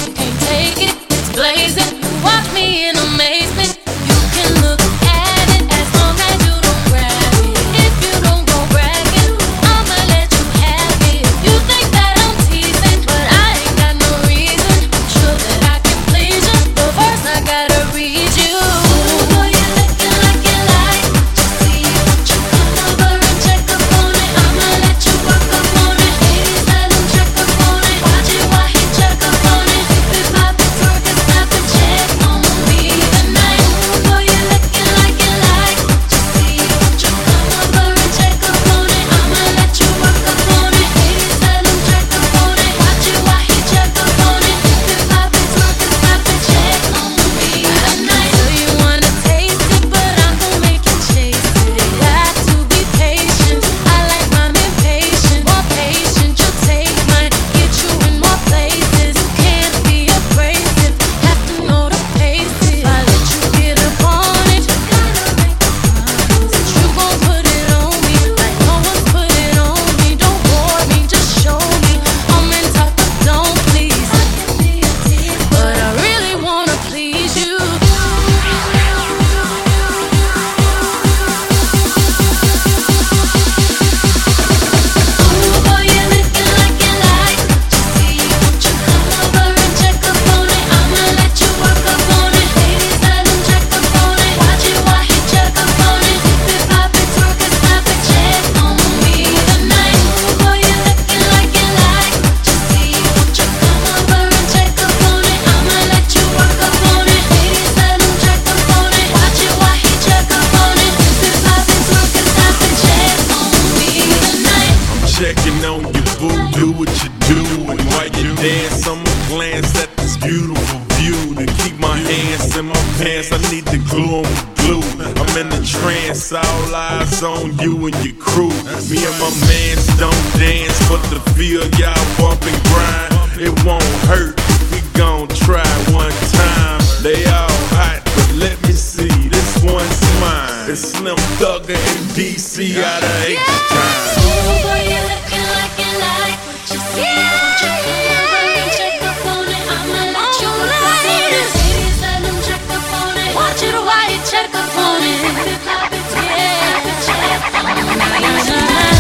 can't take it, it's blazing. Watch me in amazement. You can look at it as long as you don't grab it. If you don't go bragging, I'ma let you have it. You think that I'm teasing, but I ain't got no reason. I'm sure that I can please you, but first I gotta read you. Boy, you're looking like you like to see you. Come over and check up on it. I'ma let you work up on it. Ladies, let him check up on it. Watch it while he check up on it. If it pop it, twerk it, snap it, check on me tonight. Boy, you're looking like you like to see you. Come over and check up on it. I'ma let you work up on it. Ladies, let him check up on it. Watch it while he check up on it. If it pop it, twerk it, snap it, check on me tonight. So you wanna taste it, but I'm gon' make you chase it. Got to be patient. I like mine impatient. More patient, you'll take mine. Get you in more places. You can't be abrasive. Have to know the paces. I let you get up on it. Gotta make a promise that you gon' put it on me like no one's put it on me. Don't bore me, just show me. I'm in top of don't please. I can be a tease, but I really wanna please you. Ooh, boy, you're looking like you like to see you. Come over and check up on it. I'ma let you work up on it. Ladies, let him check up on it. Watch it while he check up on it. If it pop it, twerk it, snap it, check on me tonight. Ooh, boy, you're looking like you like to see you. Come over and check up on it. I'ma let you work up on it. Ladies, let him check up on it. Watch it while he check up on it. If it pop it, twerk it, snap it, check on me tonight. Checking on you, boo, do what you do. And while you dance, I'ma glance at this beautiful view. To keep my hands in my pants, I need to glue 'em with glue. I'm in a trance, all eyes on you and your crew. Me and my mans don't dance, but the feel y'all bump and grind. It won't hurt, we gon' try one time. They all hot, but let me see, this one's mine. It's Slim Thugger and DC out of H-Time. Ooh, boy, you're looking like you like what you see. Come over and check up on it. I'ma let you work up on it. Ladies, let him check up on it. Watch it while he check up on it. If it pop it, yeah, check on me tonight.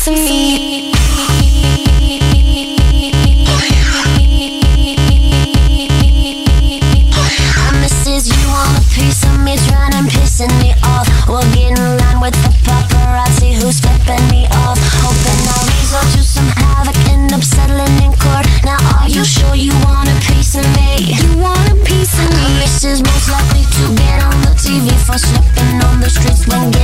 of me. Mrs. You want a piece of me, trying and pissing me off. We'll get in line with the paparazzi who's flipping me off. Hoping I'll result to some havoc, end up settling in court. Now are you sure you want a piece of me? You want a piece of me? Mrs. most likely to get on the TV for slipping on the streets when